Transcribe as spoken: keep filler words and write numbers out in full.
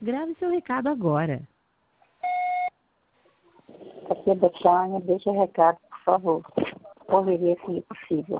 grave seu recado agora. Aqui é Betânia, deixa recado, por favor. Correria se possível.